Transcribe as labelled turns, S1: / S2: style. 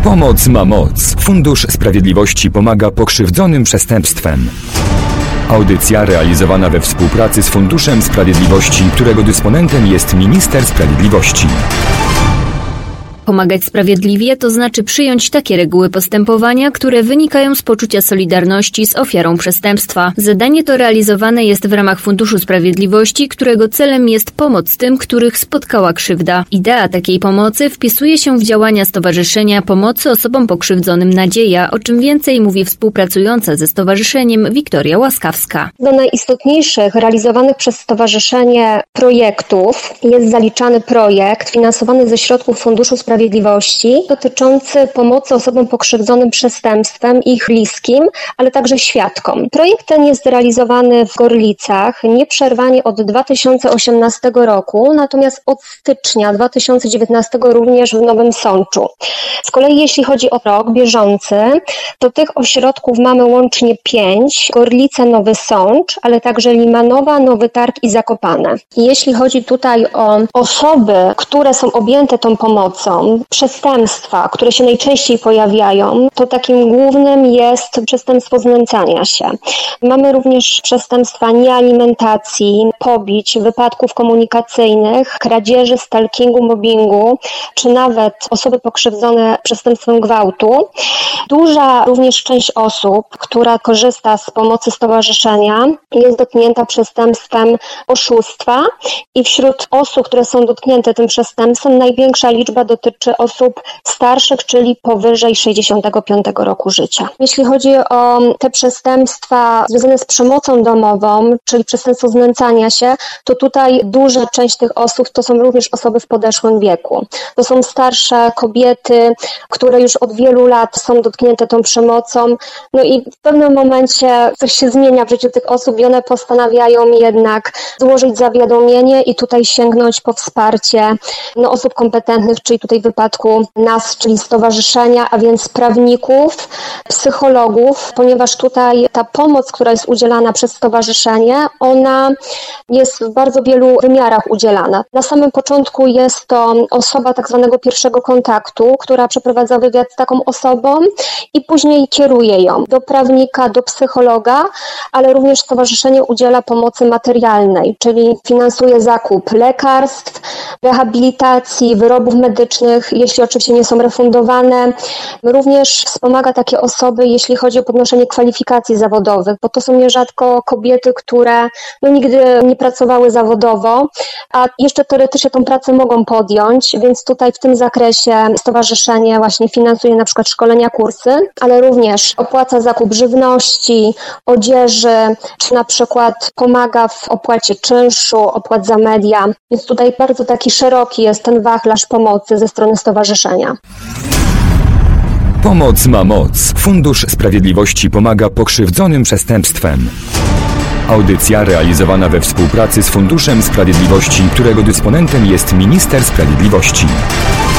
S1: Pomoc ma moc. Fundusz Sprawiedliwości pomaga pokrzywdzonym przestępstwem. Audycja realizowana we współpracy z Funduszem Sprawiedliwości, którego dysponentem jest Minister Sprawiedliwości.
S2: Pomagać sprawiedliwie to znaczy przyjąć takie reguły postępowania, które wynikają z poczucia solidarności z ofiarą przestępstwa. Zadanie to realizowane jest w ramach Funduszu Sprawiedliwości, którego celem jest pomoc tym, których spotkała krzywda. Idea takiej pomocy wpisuje się w działania Stowarzyszenia Pomocy Osobom Pokrzywdzonym Nadzieja, o czym więcej mówi współpracująca ze stowarzyszeniem Wiktoria Łaskawska.
S3: Do najistotniejszych realizowanych przez stowarzyszenie projektów jest zaliczany projekt finansowany ze środków Funduszu Sprawiedliwości dotyczący pomocy osobom pokrzywdzonym przestępstwem i ich bliskim, ale także świadkom. Projekt ten jest realizowany w Gorlicach nieprzerwanie od 2018 roku, natomiast od stycznia 2019 również w Nowym Sączu. Z kolei jeśli chodzi o rok bieżący, to tych ośrodków mamy łącznie 5. Gorlice, Nowy Sącz, ale także Limanowa, Nowy Targ i Zakopane. Jeśli chodzi tutaj o osoby, które są objęte tą pomocą, przestępstwa, które się najczęściej pojawiają, to takim głównym jest przestępstwo znęcania się. Mamy również przestępstwa niealimentacji, pobić, wypadków komunikacyjnych, kradzieży, stalkingu, mobbingu, czy nawet osoby pokrzywdzone przestępstwem gwałtu. Duża również część osób, która korzysta z pomocy stowarzyszenia, jest dotknięta przestępstwem oszustwa i wśród osób, które są dotknięte tym przestępstwem, największa liczba dotyczy osób starszych, czyli powyżej 65 roku życia. Jeśli chodzi o te przestępstwa związane z przemocą domową, czyli przestępstwo znęcania się, to tutaj duża część tych osób to są również osoby w podeszłym wieku. To są starsze kobiety, które już od wielu lat są dotknięte tą przemocą, no i w pewnym momencie coś się zmienia w życiu tych osób i one postanawiają jednak złożyć zawiadomienie i tutaj sięgnąć po wsparcie osób kompetentnych, czyli tutaj w wypadku nas, czyli stowarzyszenia, a więc prawników, psychologów, ponieważ tutaj ta pomoc, która jest udzielana przez stowarzyszenie, ona jest w bardzo wielu wymiarach udzielana. Na samym początku jest to osoba tak zwanego pierwszego kontaktu, która przeprowadza wywiad z taką osobą i później kieruje ją do prawnika, do psychologa, ale również stowarzyszenie udziela pomocy materialnej, czyli finansuje zakup lekarstw, rehabilitacji, wyrobów medycznych, jeśli oczywiście nie są refundowane. Również wspomaga takie osoby, jeśli chodzi o podnoszenie kwalifikacji zawodowych, bo to są nierzadko kobiety, które nigdy nie pracowały zawodowo, a jeszcze teoretycznie tą pracę mogą podjąć, więc tutaj w tym zakresie stowarzyszenie właśnie finansuje na przykład szkolenia, kursy, ale również opłaca zakup żywności, odzieży, czy na przykład pomaga w opłacie czynszu, opłat za media, więc tutaj bardzo taki szeroki jest ten wachlarz pomocy ze strony stowarzyszenia.
S1: Pomoc ma moc. Fundusz Sprawiedliwości pomaga pokrzywdzonym przestępstwem. Audycja realizowana we współpracy z Funduszem Sprawiedliwości, którego dysponentem jest Minister Sprawiedliwości.